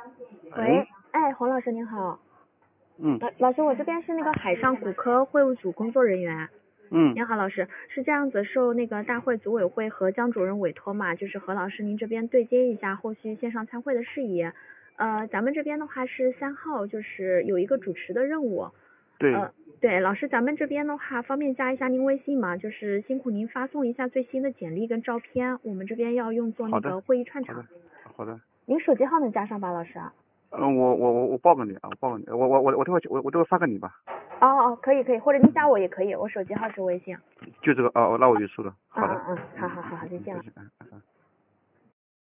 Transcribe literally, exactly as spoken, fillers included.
喂，哎，洪老师您好。 嗯。 老老师，我这边是那个海上骨科会务组工作人员。 嗯。 您好，老师，是这样子，受那个大会组委会和江主任委托嘛，就是和老师您这边对接一下后续线上参会的事宜。呃，咱们这边的话是三号，就是有一个主持的任务。 对。 呃，对，老师，咱们这边的话方便加一下您微信吗？就是辛苦您发送一下最新的简历跟照片，我们这边要用作那个会议串场。 好的。好的。 您手机号能加上吧，老师？ 嗯，我我我我报个你啊，我报个你，我我我我这会我我这会发给你吧。 哦哦，可以可以，或者您加我也可以，我手机号是微信。 就这个哦，那我就输了。好的。 嗯嗯嗯，好好好好，再见了。 嗯嗯嗯。